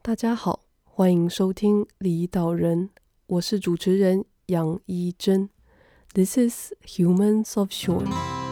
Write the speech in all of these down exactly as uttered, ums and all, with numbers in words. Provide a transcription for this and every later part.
大家好，欢迎收听离岛人，我是主持人杨一真。This is Humans of Shore。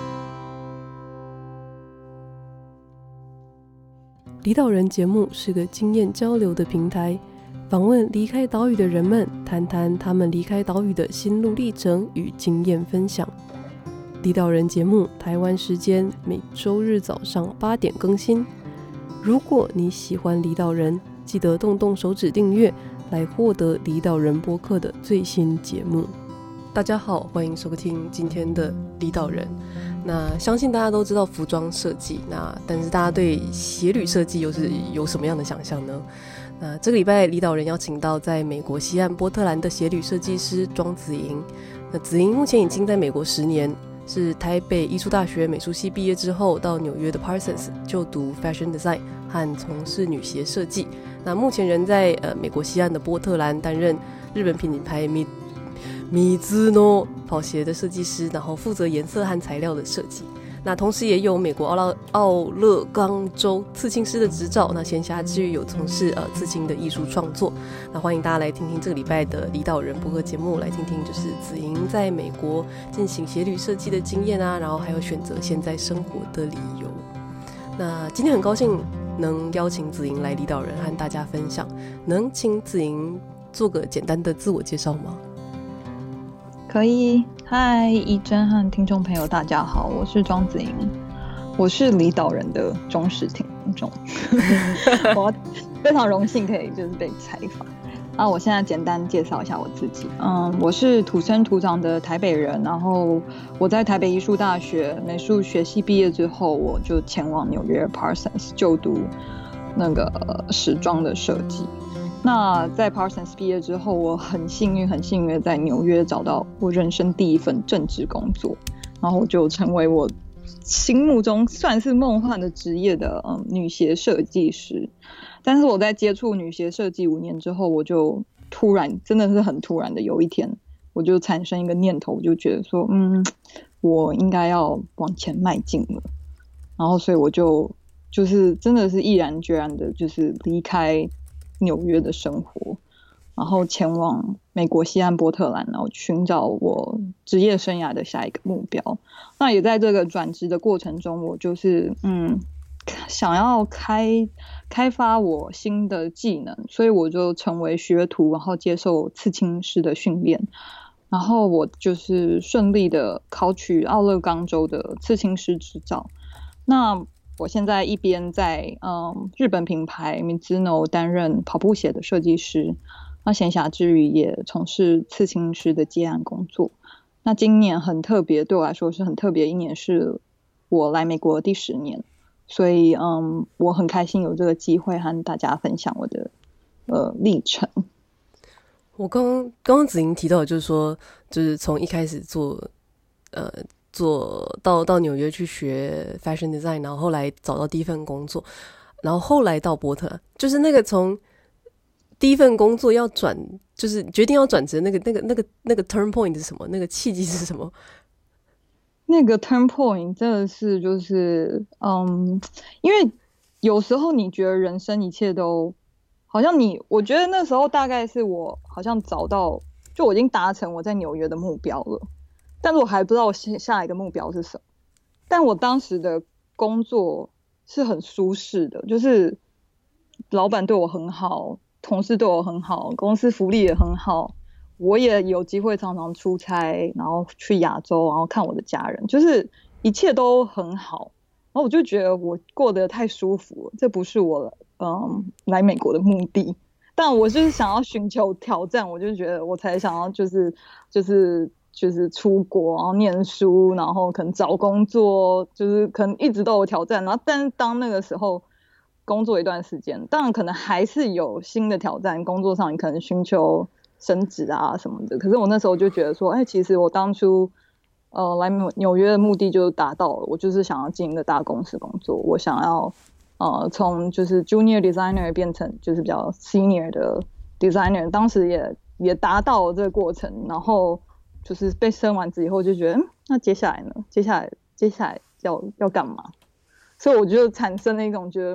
离岛人节目是个经验交流的平台，访问离开岛屿的人们，谈谈他们离开岛屿的心路历程与经验分享。离岛人节目台湾时间每周日早上八点更新。如果你喜欢离岛人，记得动动手指订阅，来获得离岛人播客的最新节目。大家好，欢迎收听今天的离岛人。那相信大家都知道服装设计，那但是大家对鞋履设计又是有什么样的想象呢？那这个礼拜离岛人邀请到在美国西岸波特兰的鞋履设计师庄子莹。那子莹目前已经在美国十年，是台北艺术大学美术系毕业之后，到纽约的 Parsons 就读 Fashion Design 和从事女鞋设计。那目前人在、呃、美国西岸的波特兰担任日本品牌米米兹诺跑鞋的设计师，然后负责颜色和材料的设计。那同时也有美国奥勒奥勒冈州刺青师的执照。那闲暇之余有从事呃刺青的艺术创作。那欢迎大家来听听这个礼拜的离岛人播客节目，来听听就是子莹在美国进行鞋履设计的经验啊，然后还有选择现在生活的理由。那今天很高兴能邀请子莹来离岛人和大家分享，能请子莹做个简单的自我介绍吗？ 可以。嗨，一真和听众朋友大家好，我是庄子莹，我是离岛人的忠实听众我非常荣幸可以就是被采访。那我现在简单介绍一下我自己。嗯，我是土生土长的台北人，然后我在台北艺术大学美术学系毕业之后，我就前往纽约 Parsons 就读那个、呃、时装的设计。那在 Parsons 毕业之后，我很幸运很幸运在纽约找到我人生第一份正职工作，然后就成为我心目中算是梦幻的职业的、嗯、女鞋设计师。但是我在接触女鞋设计五年之后，我就突然真的是很突然的有一天，我就产生一个念头，我就觉得说嗯，我应该要往前迈进了。然后所以我就就是真的是毅然决然的就是离开纽约的生活，然后前往美国西岸波特兰，然后寻找我职业生涯的下一个目标。那也在这个转职的过程中，我就是嗯想要开开发我新的技能，所以我就成为学徒，然后接受刺青师的训练，然后我就是顺利的考取奥勒冈州的刺青师执照。那我现在一边在、嗯、日本品牌 Mizuno 担任跑步鞋的设计师，那闲暇之余也从事刺青师的接案工作。那今年很特别，对我来说是很特别一年，是我来美国第十年，所以、嗯、我很开心有这个机会和大家分享我的、呃、历程。 我刚刚刚刚子莹提到的就是说，就是从一开始做呃做到到纽约去学 fashion design， 然后后来找到第一份工作，然后后来到波特兰，就是那个从第一份工作要转，就是决定要转职那个那个那个那个 turn point 是什么？那个契机是什么？ 那个 turn point 真的是就是嗯，因为有时候你觉得人生一切都好像你，我觉得那时候大概是我好像找到，就我已经达成我在纽约的目标了，但是我还不知道我下一个目标是什么。但我当时的工作是很舒适的，就是老板对我很好，同事对我很好，公司福利也很好，我也有机会常常出差，然后去亚洲，然后看我的家人，就是一切都很好。然后我就觉得我过得太舒服了，这不是我嗯来美国的目的。但我就是想要寻求挑战，我就觉得我才想要就是就是就是出国，然后念书，然后可能找工作，就是可能一直都有挑战。然后但是当那个时候工作一段时间，当然可能还是有新的挑战，工作上你可能寻求升职啊什么的。可是我那时候就觉得说，哎，其实我当初呃来纽约的目的就达到了，我就是想要进一个大公司工作，我想要呃从就是 junior designer 变成就是比较 senior 的 designer， 当时也也达到了这个过程，然后就是被升完职以后就觉得，嗯，那接下来呢？接下来接下来要要干嘛？所以我就产生了一种觉得，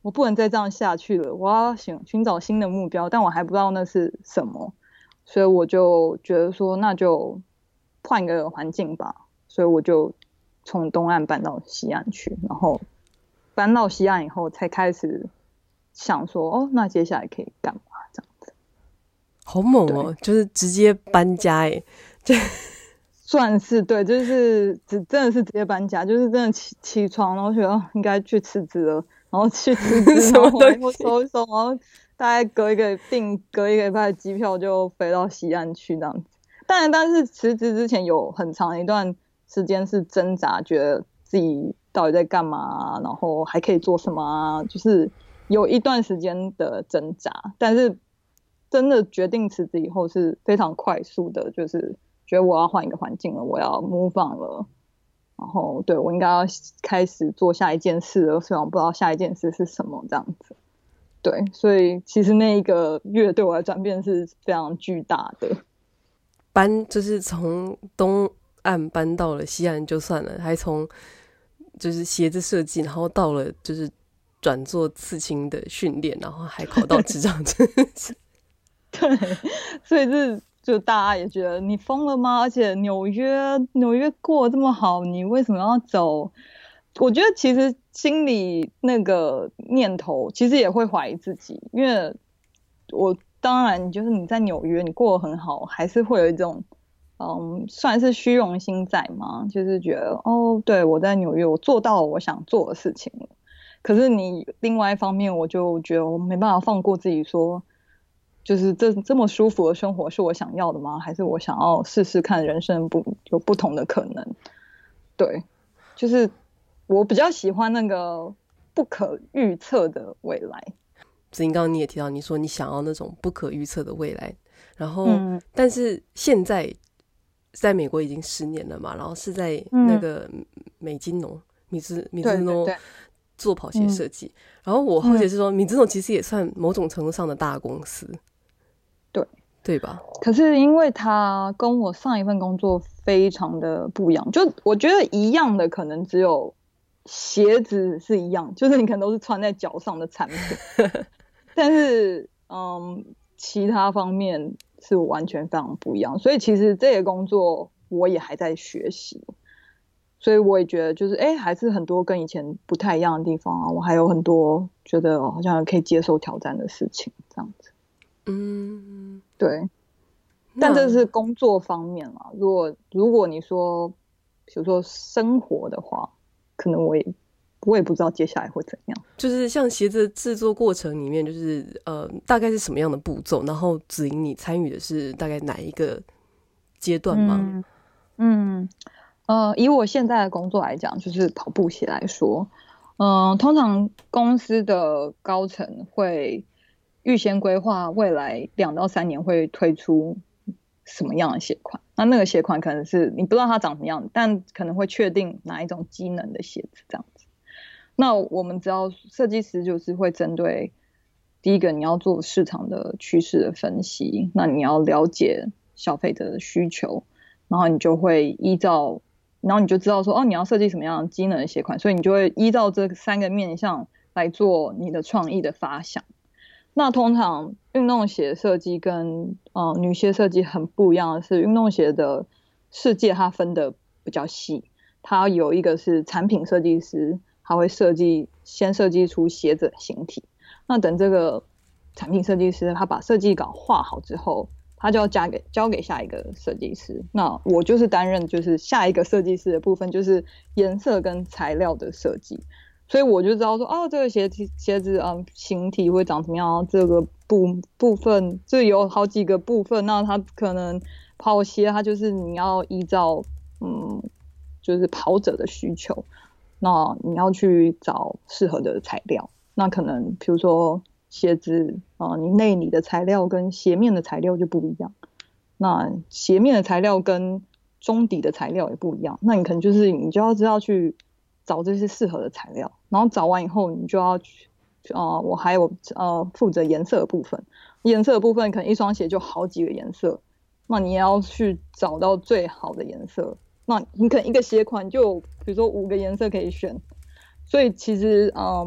我不能再这样下去了，我要寻寻找新的目标，但我还不知道那是什么，所以我就觉得说那就换一个环境吧，所以我就从东岸搬到西岸去，然后搬到西岸以后才开始想说哦，那接下来可以干嘛这样子。 好猛哦，就是直接搬家耶。 算是对，就是只真的是直接搬家，就是真的起起床，然后觉得、哦、应该去辞职了，然后去辞职，然后回来以后收一收，然后大概隔一个订隔一个礼拜的机票就飞到西岸去这样子。当然，但是辞职之前有很长一段时间是挣扎，觉得自己到底在干嘛，然后还可以做什么啊，就是有一段时间的挣扎。但是真的决定辞职以后是非常快速的，就是觉得我要换一个环境了，我要 move on 了，然后对我应该要开始做下一件事了，虽然我不知道下一件事是什么这样子。对，所以其实那一个月对我的转变是非常巨大的。 搬就是从东岸搬到了西岸就算了，还从就是鞋子设计，然后到了就是转做刺青的训练，然后还考到执照证。 对，所以是就大家也觉得你疯了吗？而且纽约纽约过得这么好，你为什么要走？我觉得其实心里那个念头其实也会怀疑自己，因为我当然就是你在纽约你过得很好，还是会有一种嗯算是虚荣心在嘛，就是觉得哦，对，我在纽约我做到了我想做的事情了。可是你另外一方面，我就觉得我没办法放过自己说。就是这这么舒服的生活是我想要的吗？还是我想要试试看人生不有不同的可能？对，就是我比较喜欢那个不可预测的未来。 子英刚刚你也提到，你说你想要那种不可预测的未来，然后、 嗯、 但是现在在美国已经十年了嘛，然后是在那个美津浓米兹米兹浓做跑鞋设计、嗯，然后我后解是说、嗯、米兹浓其实也算某种程度上的大公司。 对对吧？ 可是因为他跟我上一份工作非常的不一样，就我觉得一样的可能只有鞋子是一样，就是你可能都是穿在脚上的产品，但是嗯，其他方面是完全非常不一样。所以其实这个工作我也还在学习，所以我也觉得就是哎，还是很多跟以前不太一样的地方啊。我还有很多觉得好像可以接受挑战的事情，这样子。嗯，对，但这是工作方面嘛。如果如果你说，比如说生活的话，可能我也我也不知道接下来会怎样。 就是像鞋子制作过程里面，就是呃，大概是什么样的步骤？然后子莹你参与的是大概哪一个阶段吗？ 嗯，嗯呃，以我现在的工作来讲，就是跑步鞋来说，嗯、呃，通常公司的高层会预先规划未来两到三年会推出什么样的鞋款，那那个鞋款可能是你不知道它长什么样，但可能会确定哪一种机能的鞋子这样子。那我们知道设计师就是会针对第一个你要做市场的趋势的分析，那你要了解消费者的需求，然后你就会依照然后你就知道说哦你要设计什么样的机能的鞋款，所以你就会依照这三个面向来做你的创意的发想。那通常运动鞋设计跟、呃、女鞋设计很不一样的是，运动鞋的世界它分得比较细，它有一个是产品设计师，他会设计先设计出鞋子的形体，那等这个产品设计师他把设计稿画好之后，他就要交给交给下一个设计师。那我就是担任就是下一个设计师的部分，就是颜色跟材料的设计。所以我就知道说，哦，这个鞋体鞋子啊、嗯，形体会长什么样？这个部部分，这有好几个部分。那它可能跑鞋，它就是你要依照嗯，就是跑者的需求，那你要去找适合的材料。那可能比如说鞋子啊、呃，你内里的材料跟鞋面的材料就不一样。那鞋面的材料跟中底的材料也不一样。那你可能就是你就要知道去找这些适合的材料，然后找完以后，你就要去，呃，我还有呃负责颜色的部分，颜色的部分可能一双鞋就好几个颜色，那你也要去找到最好的颜色，那你可能一个鞋款就比如说五个颜色可以选，所以其实嗯，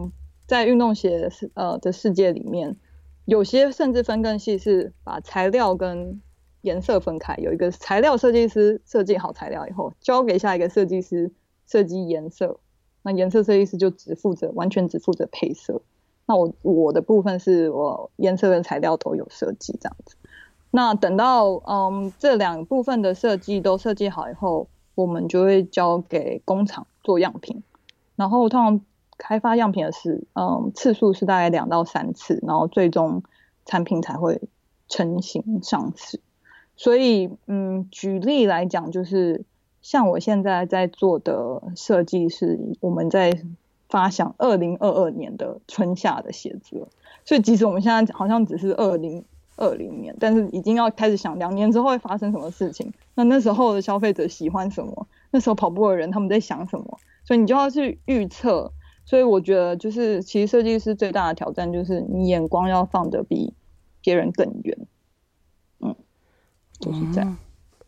在运动鞋呃的世界里面，有些甚至分更细，是把材料跟颜色分开。有一个材料设计师设计好材料以后，交给下一个设计师设计颜色，那颜色设计师就只负责完全只负责配色。那我我的部分是我颜色跟材料都有设计这样子。那等到嗯这两部分的设计都设计好以后，我们就会交给工厂做样品，然后通常开发样品的是，嗯，次数是大概两到三次，然后最终产品才会成型上市。所以，嗯，举例来讲，就是像我现在在做的设计是我们在发想二零二二年的春夏的鞋子了。所以，即使我们现在好像只是二零二零年，但是已经要开始想两年之后会发生什么事情。那那时候的消费者喜欢什么？那时候跑步的人他们在想什么？所以你就要去预测。所以我觉得就是其实设计师最大的挑战就是你眼光要放得比别人更远。嗯，就是这样、嗯、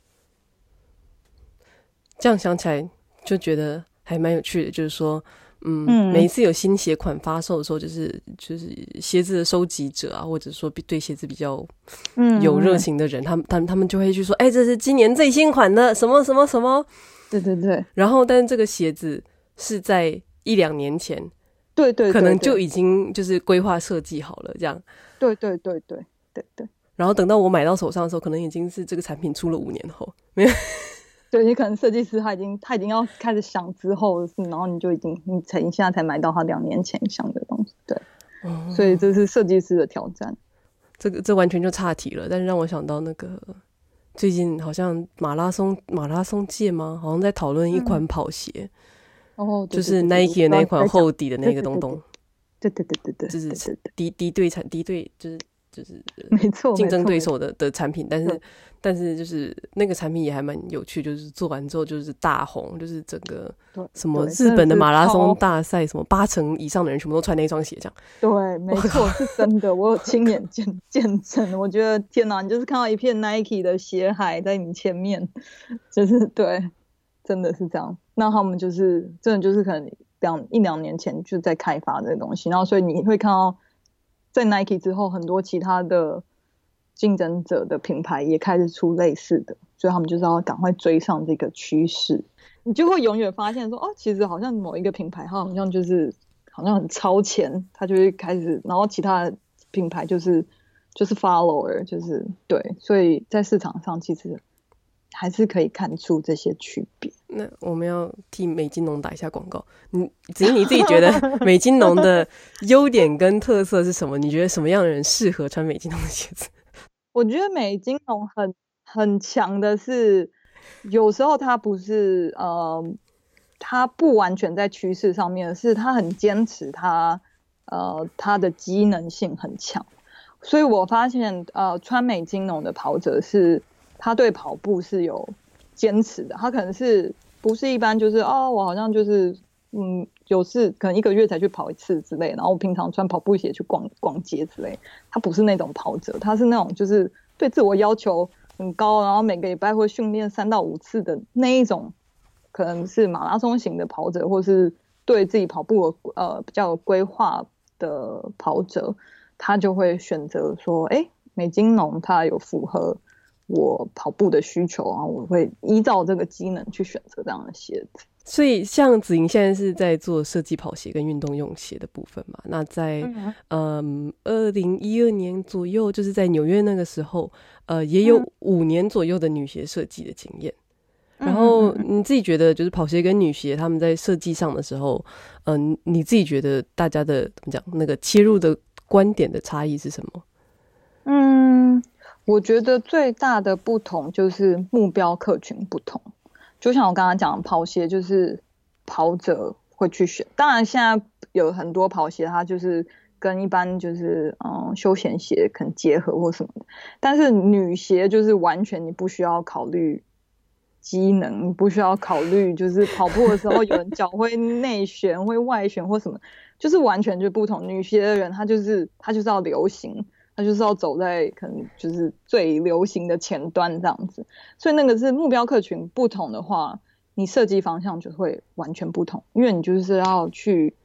这样想起来就觉得还蛮有趣的，就是说嗯, 嗯每一次有新鞋款发售的时候，就是就是鞋子的收集者啊，或者说对鞋子比较有热情的人、嗯、他们他们他们就会去说，哎、欸，这是今年最新款的什么什么什么， 对对对， 然后但是这个鞋子是在一两年前， 对 对, 对, 对， 可能就已经就是规划设计好了这样， 对对对对对对。 然后等到我买到手上的时候，可能已经是这个产品出了五年后，没有。 对，你可能设计师他已经他已经要开始想之后的事，然后你就已经你才你现在才买到他两年前想的东西，对，嗯、所以这是设计师的挑战。 这个这完全就岔题了，但是让我想到那个最近好像马拉松马拉松界吗？好像在讨论一款跑鞋。嗯哦， 就是 Nike 的那款厚底的那个东东， 对对对对对， 就是敌敌对产敌对就是就是没错竞争对手的的产品，但是但是就是那个产品也还蛮有趣，就是做完之后就是大红，就是整个什么日本的马拉松大赛，什么八成以上的人全部都穿那双鞋这样。 对，没错，是真的，我有亲眼见见证，我觉得天哪，你就是看到一片 Nike 的鞋海在你前面，就是对。真的是这样，那他们就是真的就是可能两一两年前就在开发这个东西，然后所以你会看到在 Nike 之后，很多其他的竞争者的品牌也开始出类似的，所以他们就是要赶快追上这个趋势。你就会永远发现说，哦，其实好像某一个品牌，它好像就是好像很超前，它就会开始，然后其他的品牌就是就是 follower， 就是对，所以在市场上其实还是可以看出这些区别。 那我们要替美津浓打一下广告，你只是你自己觉得美津浓的优点跟特色是什么？你觉得什么样的人适合穿美津浓的鞋子？ 我觉得美津浓很很强的是，有时候他不是呃，他不完全在趋势上面，是他很坚持他呃他的机能性很强，所以我发现呃穿美津浓的跑者是他对跑步是有坚持的，他可能是不是一般就是哦我好像就是嗯有事可能一个月才去跑一次之类，然后我平常穿跑步鞋去逛逛街之类，他不是那种跑者，他是那种就是对自我要求很高，然后每个礼拜会训练三到五次的那一种，可能是马拉松型的跑者，或是对自己跑步呃比较有规划的跑者，他就会选择说哎美津浓它有符合我跑步的需求啊，我会依照这个机能去选择这样的鞋子。 所以像子莹现在是在做设计跑鞋跟运动用鞋的部分嘛？那在嗯二零一二年左右，就是在纽约那个时候，呃，也有五年左右的女鞋设计的经验。嗯、然后你自己觉得，就是跑鞋跟女鞋他们在设计上的时候，嗯、呃，你自己觉得大家的怎么讲，那个切入的观点的差异是什么？ 嗯，我觉得最大的不同就是目标客群不同。就像我刚刚讲的，跑鞋就是跑者会去选，当然现在有很多跑鞋它就是跟一般就是嗯休闲鞋可能结合或什么的，但是女鞋就是完全你不需要考虑机能，你不需要考虑就是跑步的时候有人脚会内旋会外旋或什么，就是完全就不同。女鞋的人他就是他就是要流行，他就是要走在可能就是最流行的前端这样子，所以那个是目标客群不同的话，你设计方向就会完全不同，因为你就是要去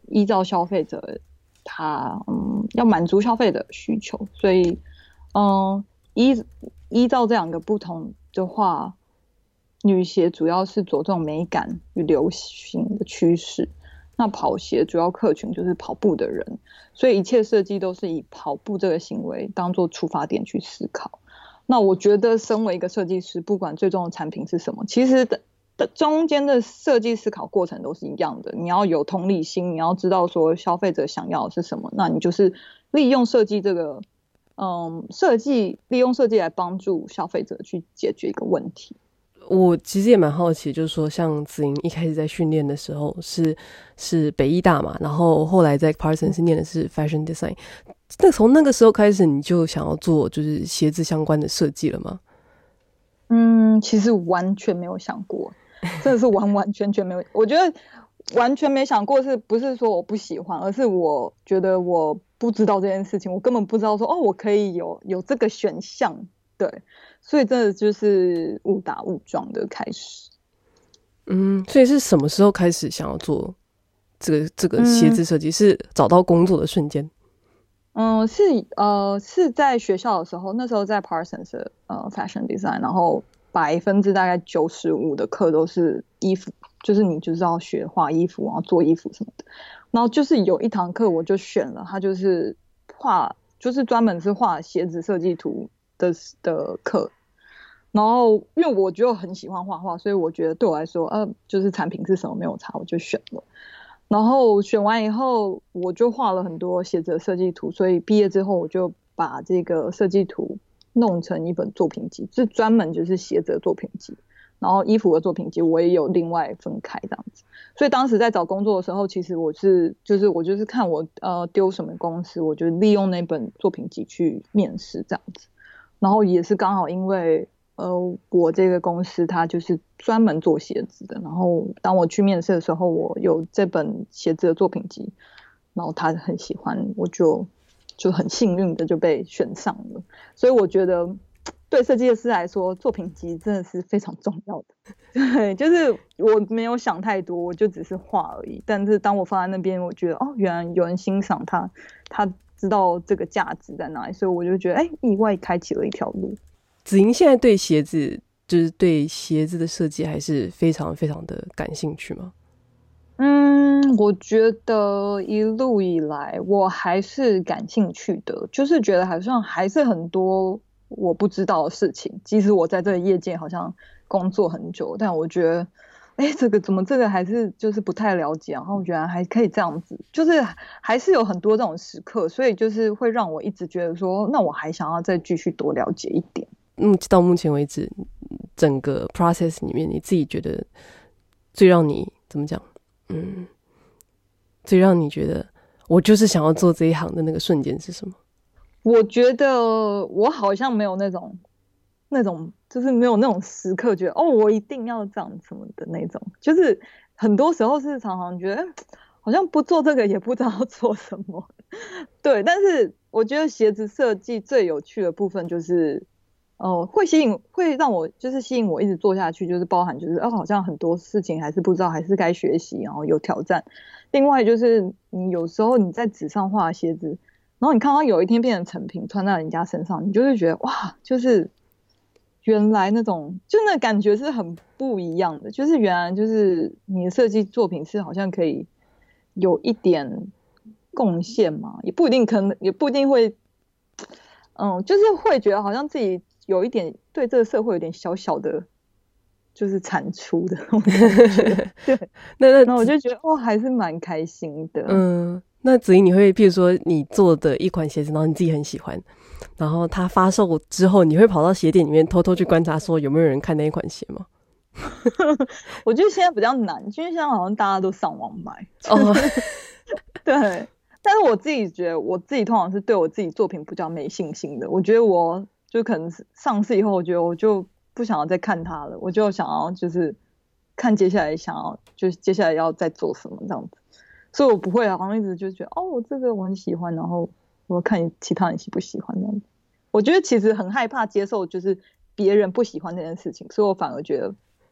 依照消费者他嗯要满足消费的需求，所以嗯依依照这两个不同的话，女鞋主要是着重美感与流行的趋势，那跑鞋主要客群就是跑步的人，所以一切设计都是以跑步这个行为当做出发点去思考。那我觉得身为一个设计师，不管最终的产品是什么，其实的中间的设计思考过程都是一样的，你要有同理心，你要知道说消费者想要的是什么，那你就是利用设计这个嗯设计利用设计来帮助消费者去解决一个问题。 我其实也蛮好奇，就是说像子莹一开始在训练的时候是是北艺大嘛，然后后来在 Parsons 念的是 Fashion Design， 那从那个时候开始你就想要做就是鞋子相关的设计了吗？ 嗯，其实完全没有想过，真的是完完全全没有。我觉得完全没想过，是不是说我不喜欢，而是我觉得我不知道这件事情，我根本不知道说哦，我可以有有这个选项，对，所以真的就是误打误撞的开始。 嗯，所以是什么时候开始想要做这个这个鞋子设计？嗯、是找到工作的瞬间？ 嗯，是呃是在学校的时候，那时候在 Parsons 的呃 Fashion Design， 然后百分之大概九十五的课都是衣服，就是你就是要学画衣服，然后做衣服什么的。然后就是有一堂课我就选了，它就是画，就是专门是画鞋子设计图的的课。然后因为我就很喜欢画画，所以我觉得对我来说，呃，就是产品是什么没有差，我就选了。然后选完以后，我就画了很多鞋子的设计图，所以毕业之后我就把这个设计图弄成一本作品集，是专门就是鞋子的作品集，然后衣服的作品集我也有另外分开这样子。所以当时在找工作的时候，其实我是就是我就是看我呃丢什么公司，我就利用那本作品集去面试这样子。然后也是刚好因为呃，我这个公司它就是专门做鞋子的，然后当我去面试的时候，我有这本鞋子的作品集，然后他很喜欢，我就就很幸运的就被选上了。所以我觉得对设计师来说，作品集真的是非常重要的。对，就是我没有想太多，我就只是画而已。但是当我放在那边，我觉得哦，原来有人欣赏它，他知道这个价值在哪里，所以我就觉得哎，意外开启了一条路。 子莹现在对鞋子，就是对鞋子的设计还是非常非常的感兴趣吗？ 嗯，我觉得一路以来我还是感兴趣的，就是觉得好像还是很多我不知道的事情。即使我在这个业界好像工作很久，但我觉得，哎，这个怎么这个还是就是不太了解，然后我觉得还可以这样子，就是还是有很多这种时刻，所以就是会让我一直觉得说，那我还想要再继续多了解一点。 嗯，到目前为止，整个 process 里面，你自己觉得最让你怎么讲？嗯，最让你觉得我就是想要做这一行的那个瞬间是什么？ 我觉得我好像没有那种那种，就是没有那种时刻觉得哦，我一定要这样什么的那种。就是很多时候是常常觉得好像不做这个也不知道做什么。对，但是我觉得鞋子设计最有趣的部分就是。哦，会吸引，会让我就是吸引我一直做下去，就是包含就是哦，好像很多事情还是不知道，还是该学习，然后有挑战。另外就是你有时候你在纸上画鞋子，然后你看到有一天变成成品穿在人家身上，你就会觉得哇，就是原来那种就那感觉是很不一样的，就是原来就是你的设计作品是好像可以有一点贡献嘛，也不一定可能，也不一定会，嗯，就是会觉得好像自己。有一点对这个社会有点小小的，就是产出的那种感觉。对，那那那我就觉得哦，还是蛮开心的。 嗯，那子莹，你会譬如说你做的一款鞋子，然后你自己很喜欢，然后它发售之后，你会跑到鞋店里面偷偷去观察，说有没有人看那一款鞋吗？ 我觉得现在比较难，因为现在好像大家都上网买。哦，对。但是我自己觉得，我自己通常是对我自己作品比较没信心的。我觉得我。就可能上市以后，我觉得我就不想要再看它了，我就想要就是看接下来想要就是接下来要再做什么这样子，所以我不会好像一直就觉得哦，我这个我很喜欢，然后我看其他人喜不喜欢这样子。我觉得其实很害怕接受就是别人不喜欢这件事情，所以我反而觉得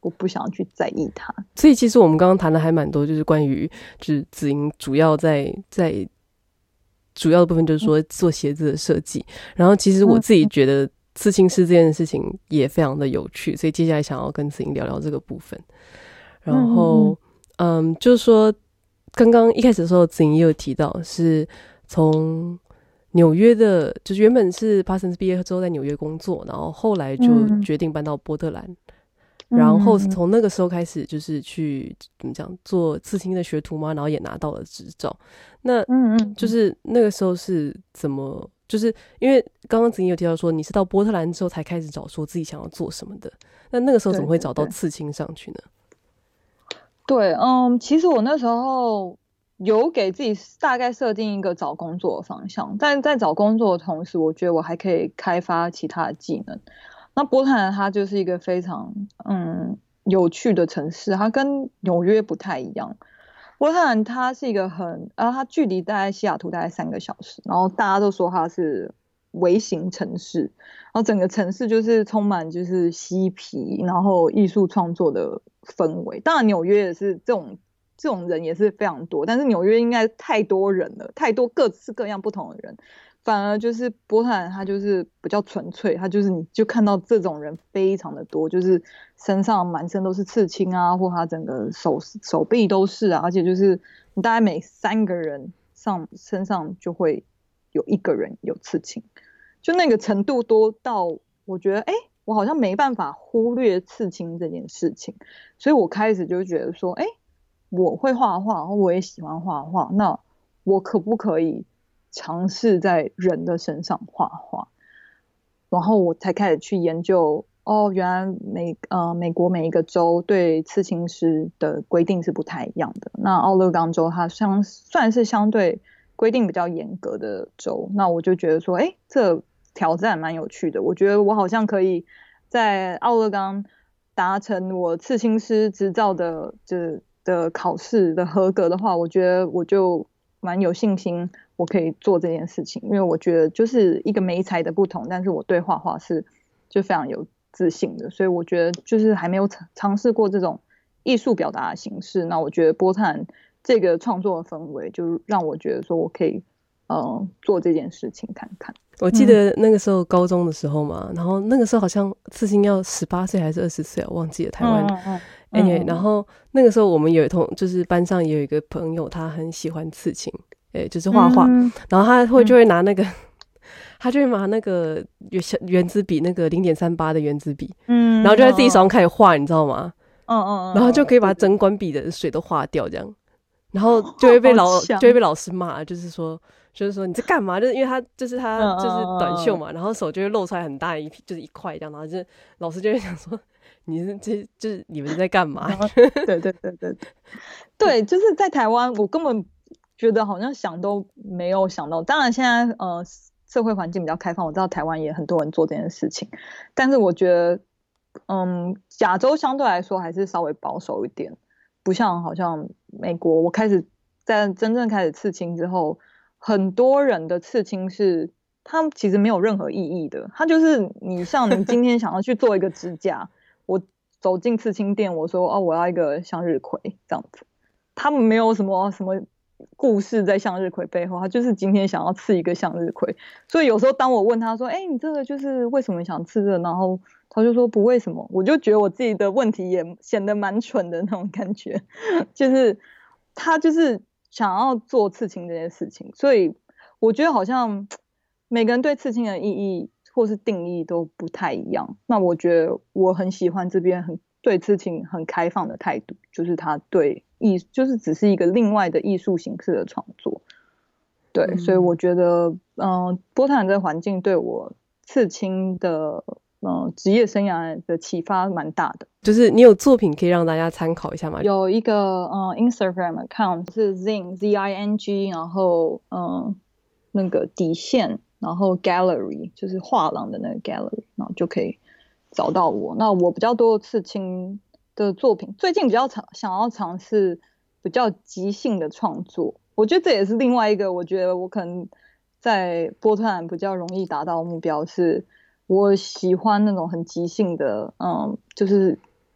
我不想去在意它。 所以其实我们刚刚谈的还蛮多，就是关于就是子莹主要在在主要的部分就是说做鞋子的设计，然后其实我自己觉得刺青师这件事情也非常的有趣，所以接下来想要跟子莹聊聊这个部分。然后 嗯, 嗯就是说刚刚一开始的时候子莹也有提到是从纽约的，就是原本是 Parsons 毕业之后在纽约工作，然后后来就决定搬到波特兰、嗯、然后从那个时候开始就是去怎么讲做刺青的学徒嘛，然后也拿到了执照。那就是那个时候是怎么，就是因为刚刚子莹有提到说你是到波特兰之后才开始找说自己想要做什么的，那那个时候怎么会找到刺青上去呢？ 对，嗯，其实我那时候有给自己大概设定一个找工作的方向，但在找工作的同时，我觉得我还可以开发其他的技能。那波特兰它就是一个非常嗯有趣的城市，它跟纽约不太一样。波特兰它是一个很啊，它距离大概西雅图大概三个小时，然后大家都说它是微型城市，然后整个城市就是充满就是嬉皮，然后艺术创作的氛围。当然纽约也是这种这种人也是非常多，但是纽约应该太多人了，太多各式各样不同的人，反而就是波特兰它就是比较纯粹，它就是你就看到这种人非常的多，就是身上满身都是刺青啊，或他整个手手臂都是啊，而且就是你大概每三个人上身上就会有一个人有刺青，就那个程度多到我觉得哎，我好像没办法忽略刺青这件事情，所以我开始就觉得说哎，我会画画，然后我也喜欢画画，那我可不可以尝试在人的身上画画？然后我才开始去研究哦，原来美呃美国每一个州对刺青师的规定是不太一样的。那奥勒冈州它相算是相对规定比较严格的州，那我就觉得说，哎，这挑战蛮有趣的。我觉得我好像可以在奥勒冈达成我刺青师执照的这的考试的合格的话，我觉得我就蛮有信心我可以做这件事情，因为我觉得就是一个媒材的不同，但是我对画画是就非常有自信的，所以我觉得就是还没有尝试过这种艺术表达的形式，那我觉得波特兰这个创作的氛围就让我觉得说我可以呃做这件事情看看。 我记得那个时候高中的时候嘛、嗯、然后那个时候好像刺青要十八岁还是二十岁我忘记了台湾、嗯嗯嗯、anyway、嗯、然后那个时候我们有一同就是班上也有一个朋友他很喜欢刺青，诶就是画画、嗯、然后他会就会拿那个、嗯、他就会拿那个原子笔那个 零点三八 的原子笔、嗯、然后就在自己手上开始画你知道吗，嗯嗯，然后就可以把整管笔的水都画掉这样，然后就会被老就会被老师骂，就是说就是说你在干嘛，就是因为他就是他就是短袖嘛、嗯、然后手就会露出来很大一就是一块这样，然后就是老师就会想说你是这就是你们在干嘛对对对对对对，就是在台湾我根本觉得好像想都没有想到，当然现在呃社会环境比较开放，我知道台湾也很多人做这件事情，但是我觉得嗯亚洲相对来说还是稍微保守一点，不像好像美国，我开始在真正开始刺青之后，很多人的刺青是他其实没有任何意义的，他就是你像你今天想要去做一个指甲我走进刺青店，我说哦我要一个向日葵这样子，他们没有什么什么故事在向日葵背后，他就是今天想要刺一个向日葵，所以有时候当我问他说哎、欸，你这个就是为什么想刺这个，然后他就说不为什么，我就觉得我自己的问题也显得蛮蠢的那种感觉，就是他就是想要做刺青这件事情，所以我觉得好像每个人对刺青的意义或是定义都不太一样，那我觉得我很喜欢这边很对刺青很开放的态度，就是他对艺就是只是一个另外的艺术形式的创作，对、嗯、所以我觉得嗯、呃，波特兰这个环境对我刺青的嗯职业生涯的启发蛮大的。 就是你有作品可以让大家参考一下吗？ 有一个嗯 Instagram account 是 Zing Z I N G 然后嗯那个底线然后 gallery 就是画廊的那个 gallery， 然后就可以找到我。那我比较多刺青的作品，最近比较想要尝试比较即兴的创作，我觉得这也是另外一个我觉得我可能在波特兰比较容易达到目标，是我喜欢那种很即兴的嗯，就是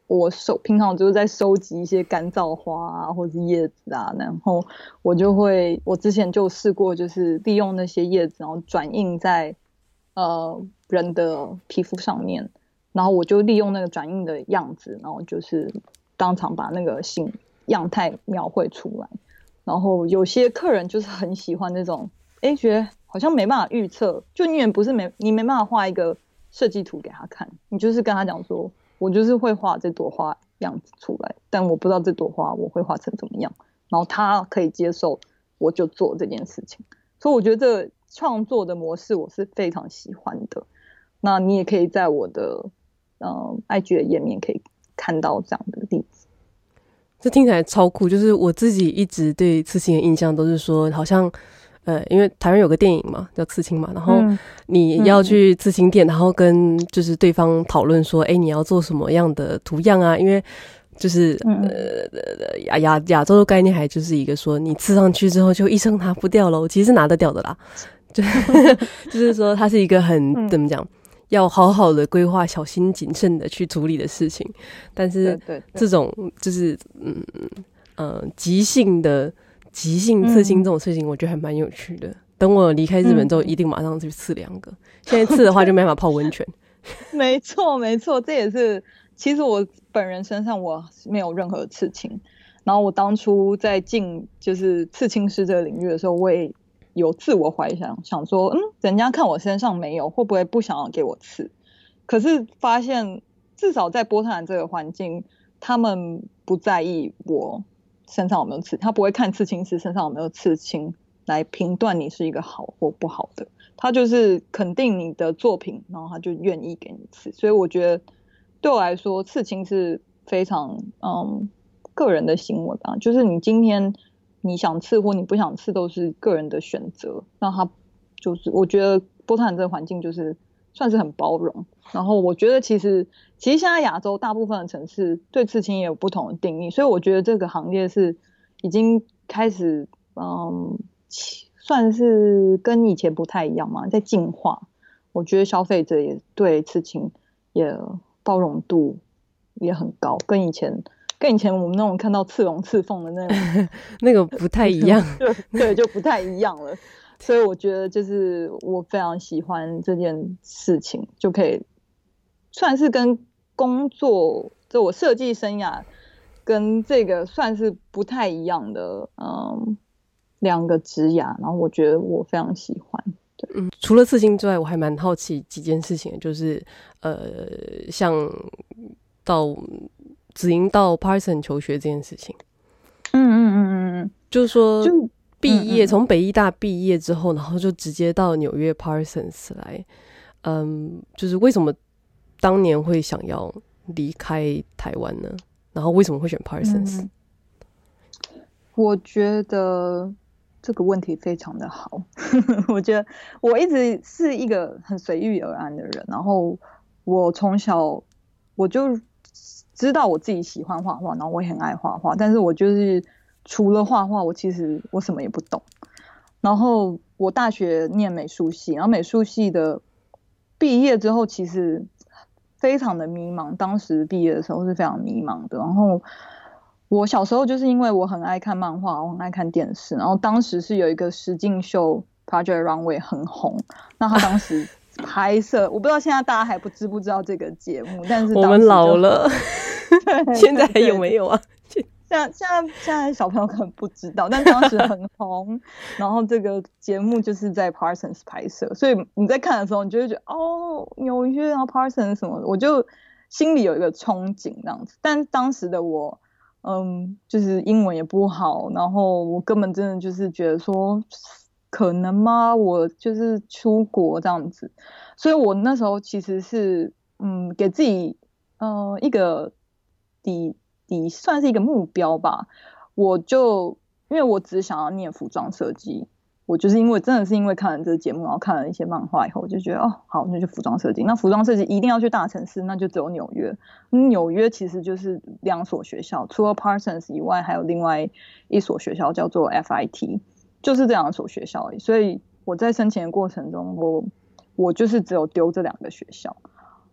我收平常就是在收集一些干燥花啊，或是叶子啊，然后我就会，我之前就试过，就是利用那些叶子，然后转印在呃人的皮肤上面，然后我就利用那个转印的样子，然后就是当场把那个形样态描绘出来。然后有些客人就是很喜欢那种，哎，觉得好像没办法预测，就你也不是没你没办法画一个设计图给他看，你就是跟他讲说，我就是会画这朵花样子出来，但我不知道这朵花我会画成怎么样，然后他可以接受，我就做这件事情。所以我觉得这个创作的模式我是非常喜欢的。那你也可以在我的呃 I G 的页面可以看到这样的例子。 这听起来超酷，就是我自己一直对刺青的印象都是说，好像呃，因为台湾有个电影嘛，叫刺青嘛，然后你要去刺青店，嗯、然后跟就是对方讨论说，哎，你要做什么样的图样啊？因为就是呃亚亚亚洲的概念还就是一个说，你刺上去之后就一生拿不掉了，其实是拿得掉的啦，就就是说它是一个很、嗯、怎么讲？要好好的规划，小心谨慎的去处理的事情，但是这种就是嗯呃即兴的即兴刺青这种事情，我觉得还蛮有趣的。嗯、等我离开日本之后，一定马上去刺两个。嗯、现在刺的话就没办法泡温泉。 没错没错，这也是其实我本人身上我没有任何刺青，然后我当初在进就是刺青师这个领域的时候，我也有自我怀想，想说，嗯，人家看我身上没有，会不会不想要给我刺？可是发现，至少在波特兰这个环境，他们不在意我身上有没有刺，他不会看刺青师身上有没有刺青来评断你是一个好或不好的，他就是肯定你的作品，然后他就愿意给你刺。所以我觉得，对我来说，刺青是非常嗯个人的行为吧，就是你今天。你想刺或你不想刺都是个人的选择，那他就是我觉得波特兰这个环境就是算是很包容。然后我觉得其实其实现在亚洲大部分的城市对刺青也有不同的定义，所以我觉得这个行业是已经开始嗯算是跟以前不太一样嘛，在进化。我觉得消费者也对刺青也包容度也很高，跟以前。跟以前我们那种看到刺龙刺凤的那种那个不太一样对对，就不太一样了。所以我觉得就是我非常喜欢这件事情，就可以算是跟工作就我设计生涯跟这个算是不太一样的嗯两个职涯，然后我觉得我非常喜欢。对， 嗯，除了刺青之外，我还蛮好奇几件事情，就是呃像到子莹到 Parsons 求学这件事情， 嗯嗯嗯嗯嗯， 就是说毕业从、嗯嗯、北医大毕业之后，然后就直接到纽约 Parsons 来，嗯，就是为什么当年会想要离开台湾呢？然后为什么会选 Parsons？、嗯、 我觉得这个问题非常的好，我觉得我一直是一个很随遇而安的人，然后我从小我就。知道我自己喜欢画画，然后我也很爱画画，但是我就是除了画画，我其实我什么也不懂。然后我大学念美术系，然后美术系的毕业之后，其实非常的迷茫。当时毕业的时候是非常迷茫的。然后我小时候就是因为我很爱看漫画，我很爱看电视，然后当时是有一个实境秀 Project Runway 很红，那他当时拍摄，我不知道现在大家还不知不知道这个节目，但是我们老了。现在还有没有啊？ 现在现在现在小朋友可能不知道，但当时很红。然后这个节目就是在 Parsons 拍摄，所以你在看的时候，你就会觉得哦，纽约啊 Parsons 什么的，我就心里有一个憧憬这样子。但当时的我，嗯，就是英文也不好，然后我根本真的就是觉得说，可能吗？我就是出国这样子，所以我那时候其实是嗯，给自己呃一个。底底算是一个目标吧，我就因为我只想要念服装设计，我就是因为真的是因为看了这个节目，然后看了一些漫画以后，我就觉得哦，好，那就服装设计。那服装设计一定要去大城市，那就只有纽约。纽约其实就是两所学校，除了 Parsons 以外，还有另外一所学校叫做 F I T， 就是这两所学校而已。所以我在申请的过程中，我我就是只有丢这两个学校。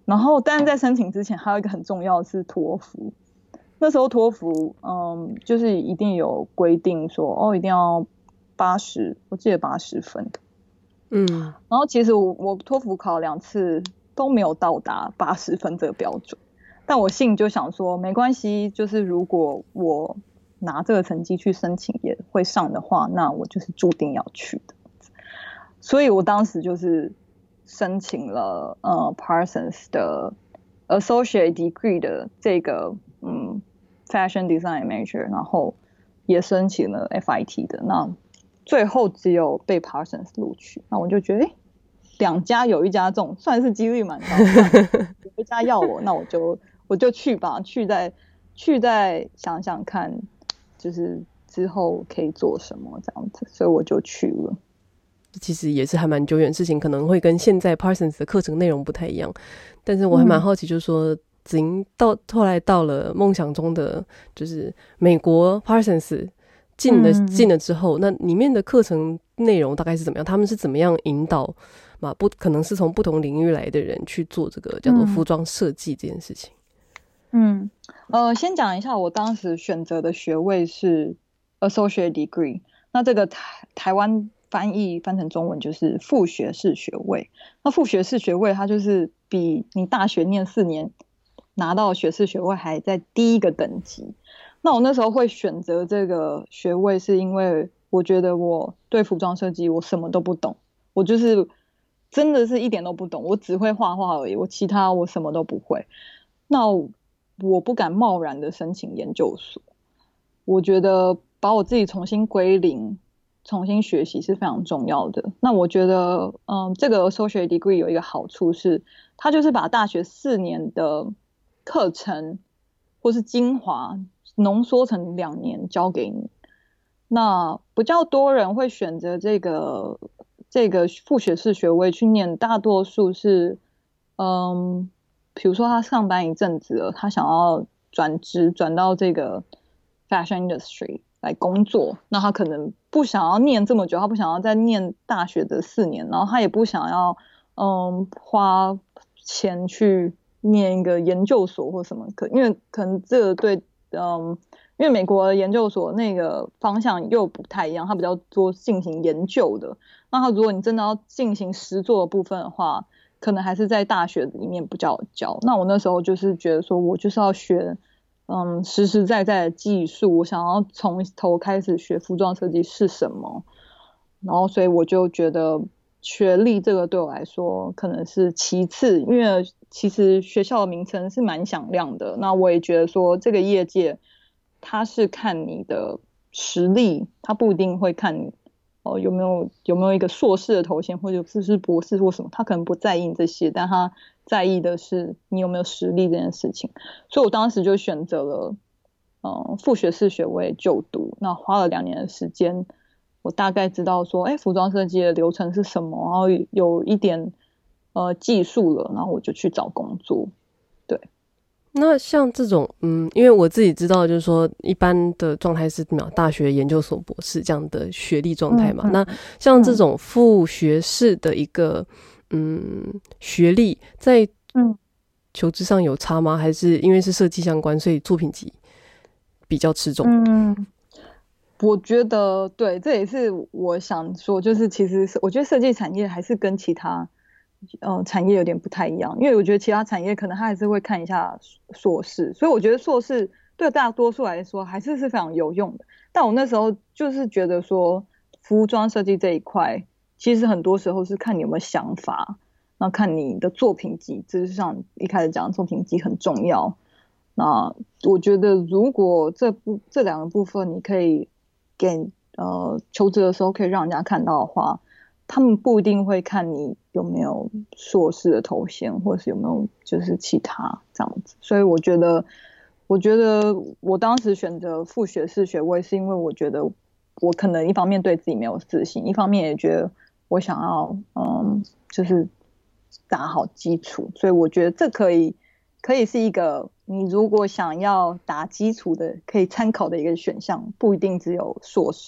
然后但是在申请之前还有一个很重要的是托福，那时候托福嗯就是一定有规定说哦一定要八十，我记得八十分，嗯，然后其实我我托福考两次都没有到达八十分这个标准，但我心里就想说没关系，就是如果我拿这个成绩去申请也会上的话，那我就是注定要去的。所以我当时就是申请了呃 Parsons 的 Associate Degree 的这个嗯 Fashion Design Major， 然后也申请了 F I T 的，那最后只有被 Parsons 录取，那我就觉得，哎，两家有一家中，算是几率蛮高的。有一家要我，那我就我就去吧，去再去再想想看，就是之后可以做什么这样子，所以我就去了。 其实也是还蛮久远的事情，可能会跟现在 Parsons 的课程内容不太一样，但是我还蛮好奇，就是说，子莹到后来到了梦想中的，就是美国 Parsons。进了进了之后，那里面的课程内容大概是怎么样？他们是怎么样引导嘛？不可能是从不同领域来的人去做这个叫做服装设计这件事情。 嗯，呃，先讲一下，我当时选择的学位是 Associate Degree， 那这个台台湾翻译翻成中文就是副学士学位。那副学士学位它就是比你大学念四年拿到学士学位还在低一个等级。那我那时候会选择这个学位是因为我觉得我对服装设计我什么都不懂，我就是真的是一点都不懂，我只会画画而已，我其他我什么都不会。那我不敢贸然的申请研究所，我觉得把我自己重新归零重新学习是非常重要的。那我觉得嗯，这个 Associate Degree 有一个好处是它就是把大学四年的课程或是精华浓缩成两年交给你。那比较多人会选择这个这个副学士学位去念，大多数是嗯，比如说他上班一阵子了，他想要转职转到这个 fashion industry 来工作，那他可能不想要念这么久，他不想要再念大学的四年，然后他也不想要嗯花钱去念一个研究所或什么，可因为可能这个对嗯，因为美国的研究所那个方向又不太一样，它比较多进行研究的。那它如果你真的要进行实作的部分的话，可能还是在大学里面比较教。那我那时候就是觉得说，我就是要学嗯实实在在的技术，我想要从头开始学服装设计是什么。然后所以我就觉得学历这个对我来说可能是其次，因为其实学校的名称是蛮响亮的，那我也觉得说这个业界它是看你的实力，它不一定会看你哦有没有有没有一个硕士的头衔或者是是博士或什么，他可能不在意这些，但他在意的是你有没有实力这件事情。所以我当时就选择了嗯副学士学位就读，那花了两年的时间，我大概知道说哎服装设计的流程是什么，然后有一点呃技术了，然后我就去找工作。对， 那像这种嗯，因为我自己知道就是说一般的状态是大学研究所博士这样的学历状态嘛、嗯嗯、那像这种副学士的一个嗯学历在求职上有差吗？还是因为是设计相关所以作品集比较吃重？ 嗯，我觉得对，这也是我想说，就是其实我觉得设计产业还是跟其他呃产业有点不太一样，因为我觉得其他产业可能他还是会看一下硕士，所以我觉得硕士对大多数来说还是是非常有用的。但我那时候就是觉得说服装设计这一块其实很多时候是看你有没有想法，然后看你的作品集，就是像一开始讲作品集很重要。那我觉得如果这部这两个部分你可以给呃求职的时候可以让人家看到的话，他们不一定会看你有没有硕士的头衔，或是有没有就是其他这样子。所以我觉得我觉得我当时选择副学士学位是因为我觉得我可能一方面对自己没有自信，一方面也觉得我想要嗯就是打好基础，所以我觉得这可以可以是一个你如果想要打基础的可以参考的一个选项，不一定只有硕士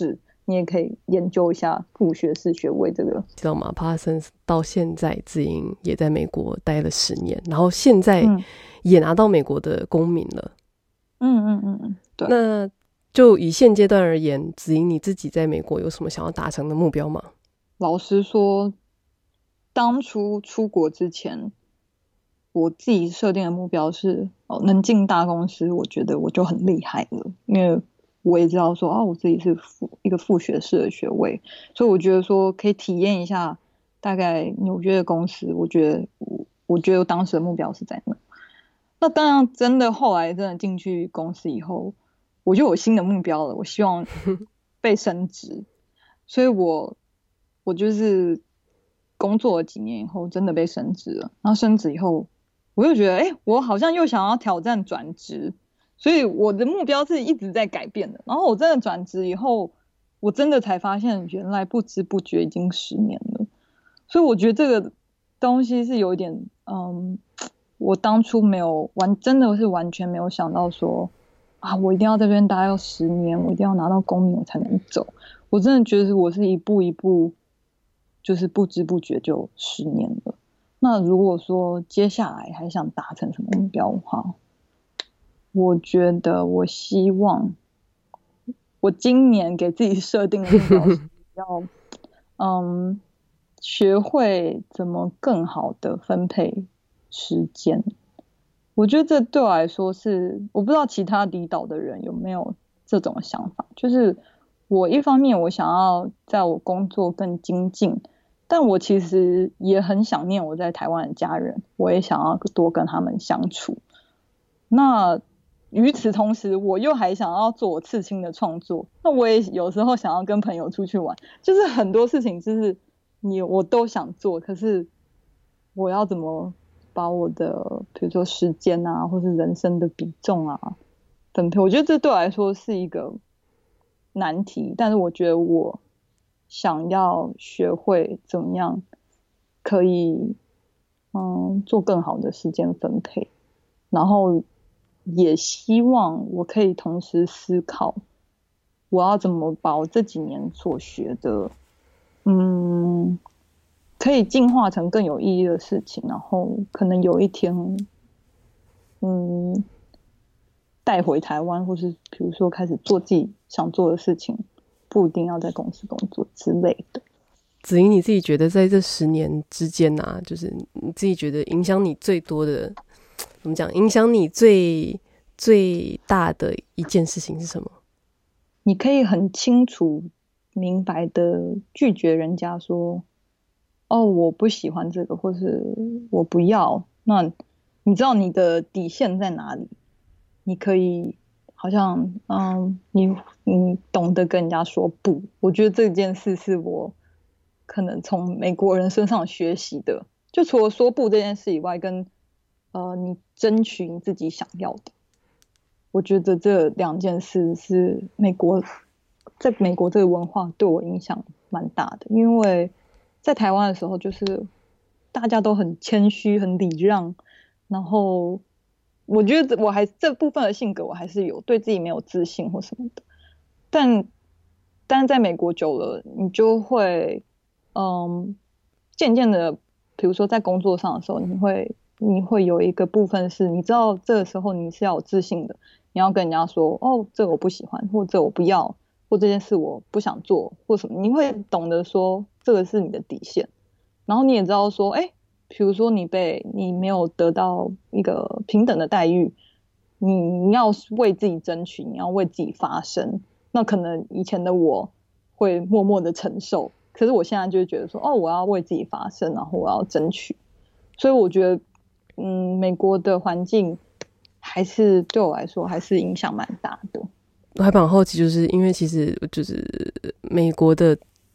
你也可以研究一下副学士学位这个。 知道吗 Parsons 到现在子莹也在美国待了十年，然后现在也拿到美国的公民了。 嗯嗯嗯嗯，对。 那就以现阶段而言，子莹你自己在美国有什么想要达成的目标吗？ 老实说，当初出国之前，我自己设定的目标是，哦，能进大公司，我觉得我就很厉害了，因为我也知道说，哦，我自己是副一个副学士的学位，所以我觉得说可以体验一下大概纽约的公司，我觉得我我觉得当时的目标是在那。那当然，真的后来真的进去公司以后，我就有新的目标了，我希望被升职，所以我我就是工作了几年以后，真的被升职了。然后升职以后，我又觉得，哎、欸，我好像又想要挑战转职，所以我的目标是一直在改变的。然后我真的转职以后，我真的才发现，原来不知不觉已经十年了。所以我觉得这个东西是有一点，嗯，我当初没有完，真的是完全没有想到说，啊，我一定要在这边待到十年，我一定要拿到公民我才能走。我真的觉得我是一步一步，就是不知不觉就十年了。那如果说接下来还想达成什么目标的话，我觉得我希望我今年给自己设定的目标是要嗯学会怎么更好的分配时间。我觉得这对我来说是，我不知道其他离岛的人有没有这种想法，就是我一方面我想要在我工作更精进，但我其实也很想念我在台湾的家人，我也想要多跟他们相处。那与此同时，我又还想要做我刺青的创作，那我也有时候想要跟朋友出去玩，就是很多事情就是你我都想做，可是我要怎么把我的比如说时间啊，或是人生的比重啊分配，我觉得这对我来说是一个难题。但是我觉得我想要学会怎么样可以嗯做更好的时间分配，然后也希望我可以同时思考我要怎么把我这几年所学的嗯可以进化成更有意义的事情，然后可能有一天嗯带回台湾，或是比如说开始做自己想做的事情，不一定要在公司工作之类的。 子莹你自己觉得在这十年之间啊，就是你自己觉得影响你最多的，怎么讲，影响你最最大的一件事情是什么？ 你可以很清楚明白的拒绝人家说，哦，我不喜欢这个，或是我不要，那你知道你的底线在哪里，你可以好像嗯你你懂得跟人家说不。我觉得这件事是我可能从美国人身上学习的，就除了说不这件事以外，跟呃你争取你自己想要的，我觉得这两件事是美国在美国这个文化对我影响蛮大的。因为在台湾的时候，就是大家都很谦虚很礼让，然后我觉得我还这部分的性格我还是有，对自己没有自信或什么的。但但是在美国久了，你就会嗯渐渐的，比如说在工作上的时候，你会你会有一个部分是你知道这个时候你是要有自信的，你要跟人家说，哦，这个我不喜欢，或这我不要，或这件事我不想做，或什么，你会懂得说这个是你的底线。然后你也知道说，哎，比如说你被你没有得到一个平等的待遇，你你要为自己争取，你要为自己发声。那可能以前的我会默默的承受，可是我现在就会觉得说，哦，我要为自己发声，然后我要争取。所以我觉得嗯美国的环境还是对我来说还是影响蛮大的。 我还蛮好奇，就是因为其实就是美国的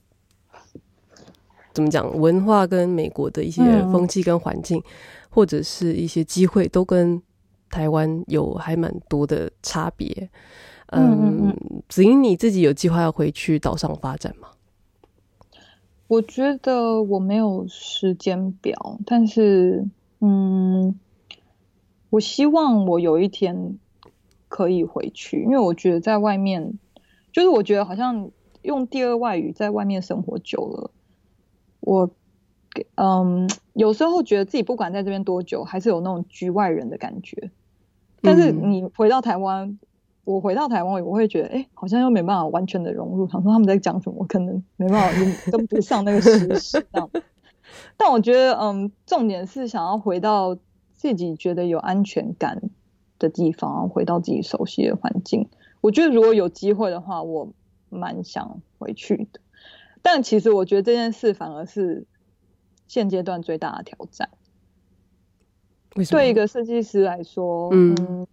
怎么讲文化跟美国的一些风气跟环境、嗯、或者是一些机会都跟台湾有还蛮多的差别。嗯，子莹你自己有计划要回去岛上发展吗？ 我觉得我没有时间表，但是嗯，我希望我有一天可以回去，因为我觉得在外面，就是我觉得好像用第二外语在外面生活久了，我嗯有时候觉得自己不管在这边多久，还是有那种局外人的感觉。但是你回到台湾，嗯、我回到台湾，我会觉得，哎、欸，好像又没办法完全的融入。想说他们在讲什么，我可能没办法跟不上那个时事这样。但我觉得，嗯，重点是想要回到自己觉得有安全感的地方，回到自己熟悉的环境。我觉得如果有机会的话，我蛮想回去的。但其实我觉得这件事反而是现阶段最大的挑战。 为什么？ 对一个设计师来说，嗯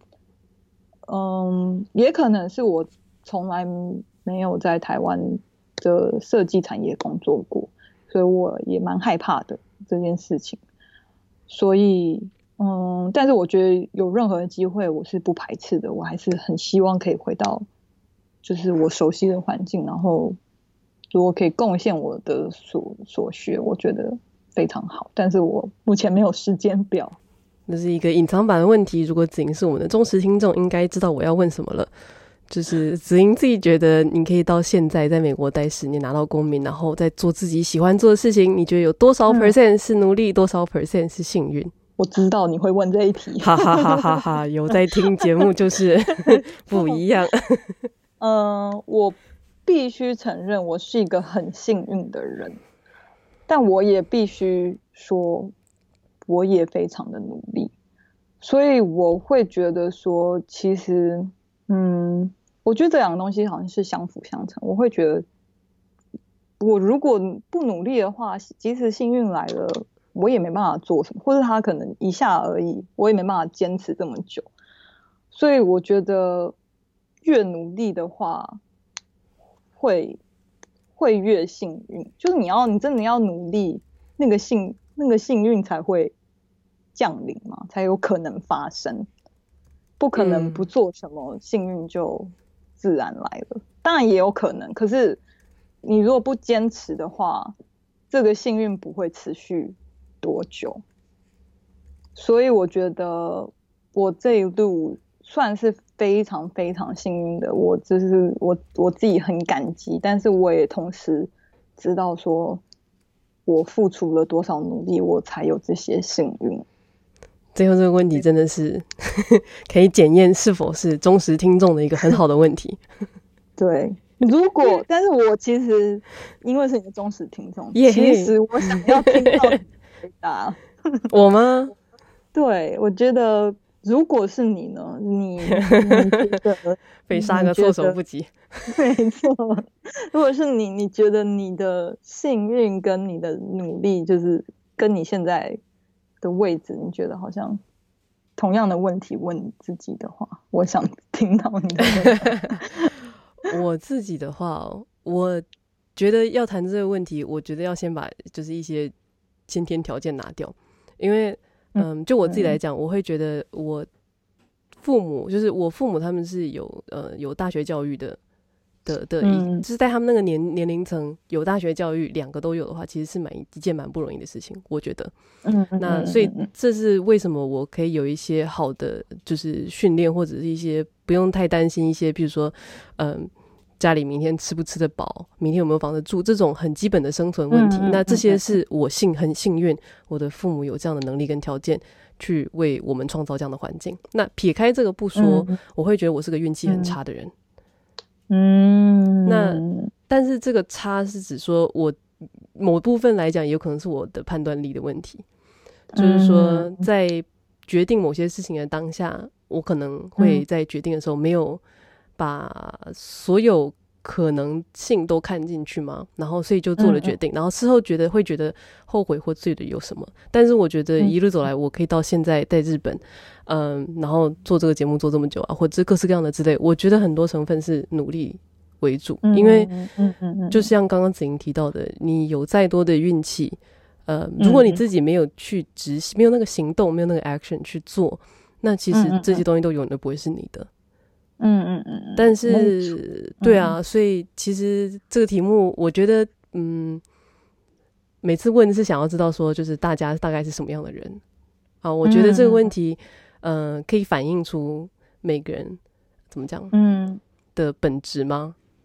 嗯，也可能是我从来没有在台湾的设计产业工作过，所以我也蛮害怕的这件事情。所以，嗯，但是我觉得有任何的机会，我是不排斥的。我还是很希望可以回到就是我熟悉的环境，然后如果可以贡献我的所所学，我觉得非常好。但是我目前没有时间表。 这是一个隐藏版的问题，如果子莹是我们的忠实听众，应该知道我要问什么了。就是子莹自己觉得你可以到现在在美国待十年拿到公民，然后再做自己喜欢做的事情，你觉得有多少 percent 是努力、嗯、多少 percent 是幸运？ 我知道你会问这一题， 哈哈哈哈哈！有在听节目就是不一样。 嗯、呃，我必须承认我是一个很幸运的人，但我也必须说我也非常的努力，所以我会觉得说其实嗯，我觉得这两个东西好像是相辅相成。我会觉得我如果不努力的话，即使幸运来了我也没办法做什么，或者他可能一下而已，我也没办法坚持这么久。所以我觉得越努力的话会会越幸运，就是你要你真的要努力，那个幸那个幸运才会降临嘛，才有可能发生。不可能不做什么，幸运就自然来了。当然也有可能，可是你如果不坚持的话，这个幸运不会持续多久。所以我觉得我这一路算是非常非常幸运的，我就是我我自己很感激，但是我也同时知道说我付出了多少努力，我才有这些幸运。 最后这个问题真的是可以检验是否是忠实听众的一个很好的问题。 对，如果但是我其实因为是你的忠实听众， yeah. 其实我想要听到你的回答。 我吗？ 对，我觉得如果是你呢，你你觉得被杀个措手不及。 没错，如果是你，你觉得你的幸运跟你的努力，就是跟你现在的位置，你觉得好像同样的问题问自己的话，我想听到你的问题。 我自己的话，我觉得要谈这个问题，我觉得要先把就是一些先天条件拿掉，因为嗯，就我自己来讲，我会觉得我父母就是我父母他们是有呃有大学教育的。的的、嗯，就是在他们那个年年龄层有大学教育，两个都有的话，其实是蛮一件蛮不容易的事情，我觉得。嗯，那所以这是为什么我可以有一些好的就是训练，或者是一些不用太担心一些，比如说，嗯，家里明天吃不吃得饱，明天有没有房子住，这种很基本的生存问题。嗯、那这些是我幸很幸运，我的父母有这样的能力跟条件去为我们创造这样的环境。那撇开这个不说，嗯、我会觉得我是个运气很差的人。嗯嗯，那但是这个差是指说我某部分来讲也有可能是我的判断力的问题，就是说在决定某些事情的当下，我可能会在决定的时候没有把所有可能性都看进去嘛，然后所以就做了决定，然后事后觉得会觉得后悔或罪的有什么，但是我觉得一路走来我可以到现在在日本嗯，然后做这个节目做这么久啊，或者各式各样的之类，我觉得很多成分是努力为主，因为就像刚刚子莹提到的，你有再多的运气呃，如果你自己没有去执行，没有那个行动，没有那个 action 去做，那其实这些东西都永远都不会是你的。嗯嗯嗯，但是对啊，所以其实这个题目我觉得嗯，每次问是想要知道说就是大家大概是什么样的人啊，我觉得这个问题嗯、呃，可以反映出每个人怎么讲嗯的本质吗？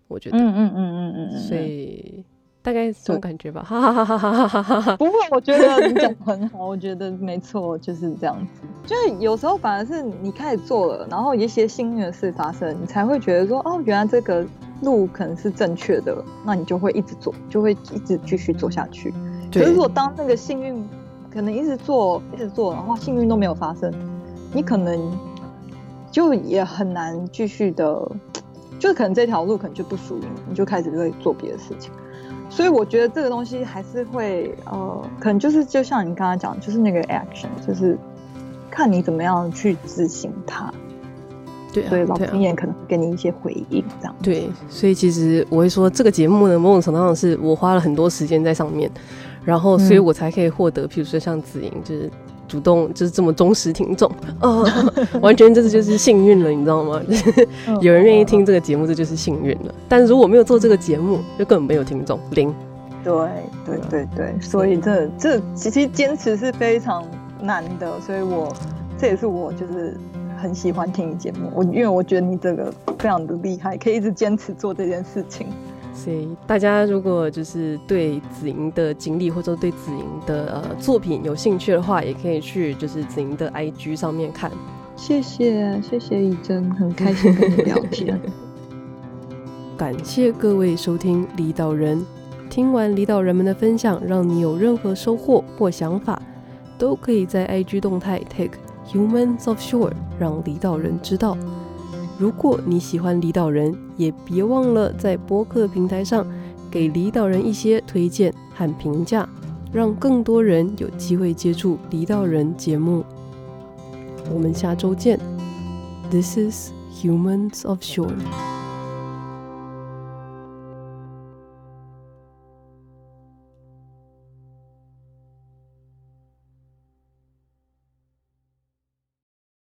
我觉得。 嗯嗯嗯嗯嗯嗯。 所以大概这种感觉吧，哈哈哈哈哈哈哈。 不会，我觉得你讲得很好，我觉得没错，就是这样子。就是有时候反而是你开始做了，然后一些幸运的事发生，你才会觉得说，哦，原来这个路可能是正确的，那你就会一直做，就会一直继续做下去。可是如果当那个幸运可能一直做一直做，然后幸运都没有发生，你可能就也很难继续的，就可能这条路可能就不属于你，你就开始会做别的事情。所以我觉得这个东西还是会呃，可能就是就像你刚才讲，就是那个 action， 就是看你怎么样去执行它。 对啊， 所以老天爷可能给你一些回应，这样。 对，所以其实我会说，这个节目呢，某种程度上是我花了很多时间在上面，然后所以我才可以获得，譬如说像子莹，就是主动就是这么忠实听众，哦，完全这就是幸运了，你知道吗？有人愿意听这个节目，这就是幸运了。但如果没有做这个节目，就根本没有听众，零。 对对对对，所以这这其实坚持是非常难的，所以我这也是我就是很喜欢听你节目，我因为我觉得你这个非常的厉害，可以一直坚持做这件事情。 所以大家如果就是对子莹的经历或者对子莹的、呃、作品有兴趣的话，也可以去就是子莹的 I G 上面看。 谢谢谢谢怡珍，很开心跟你聊天。 感谢各位收听离岛人，听完离岛人们的分享，让你有任何收获或想法，都可以在 I G 动态 tag Humans Offshore 让离岛人知道。如果你喜欢离岛人，也别忘了在播客平台上给离岛人一些推荐和评价，让更多人有机会接触离岛人节目。我们下周见。This is Humans Offshore。